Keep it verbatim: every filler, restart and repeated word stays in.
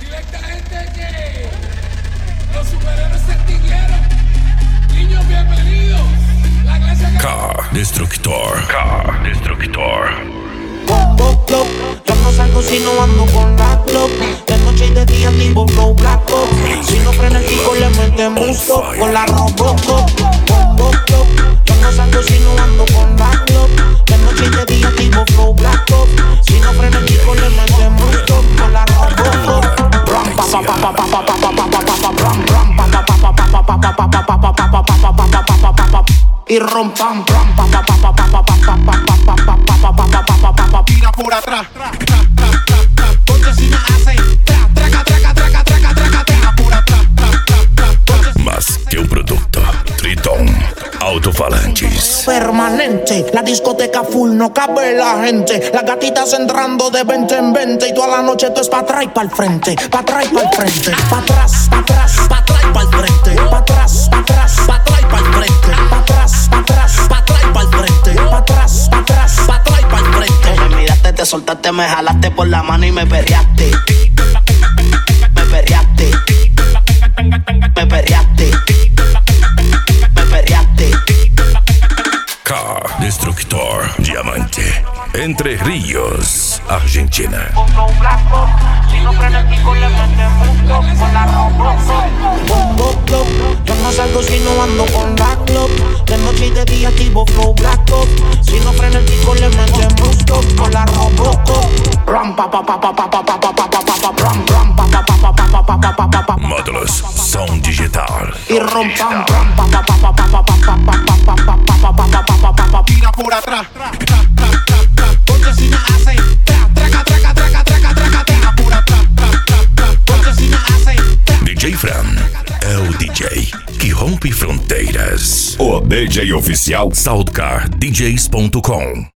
Directamente que los superhéroes se extinguieron. Niños, bienvenidos. La clase que... Car Destructor. Car Destructor. Yo no salgo si no ando con la club. De noche y de día tipo flow black box. Si no frena el pico le metemos stop con la Robocop. Yo no salgo si no ando con la club. De noche y de día tipo flow black box. Si no frena el pico le metemos stop con la Robocop. Y rompan, tira por atrás, ponte si me hace, traca, traca, traca, traca, traca, traca por atrás. Más que un producto, Tritón Autofalanges. Permanente, la discoteca full, no cabe la gente. Las gatitas entrando de veinte en veinte. Y toda la noche tú es pa' atrás y pa' el frente. Pa' atrás y pa' el frente. Pa' atrás, pa' atrás, pa' atrás y pa' el frente. Pa' atrás, pa' atrás, pa' atrás y pa' el frente. Pa' atrás, pa' atrás, pa' atrás y pa' el frente. Pa' atrás, pa' atrás, pa' atrás y pa' el frente. Me miraste, te soltaste, me jalaste por la mano y me perreaste. Me perreaste. Me perreaste. Me perreaste. Car Destructor Diamante. Entre Ríos, Argentina. Si no frena el pico le metemos con la Robocop. Yo no salgo si no ando con la club. De noche y de día tipo flow black top. Si no frena el pico le metemos con la Robocop. Ram pa pa pa pa pa pa pa pa pa pa pa ram ram pa pa pa pa pa pa pa pa pa pa. Módulos Som Digital. Y rompan ram pa pa pa pa pa pa pa pa pa pa pa pa pa pa pa pa. Tira por atrás. Ponte si me hace, traca, traca, traca, traca, traca, traca por atrás. Ponte si me hace. D J Fran é o D J que rompe fronteiras. O D J oficial Soundcar D Js ponto com.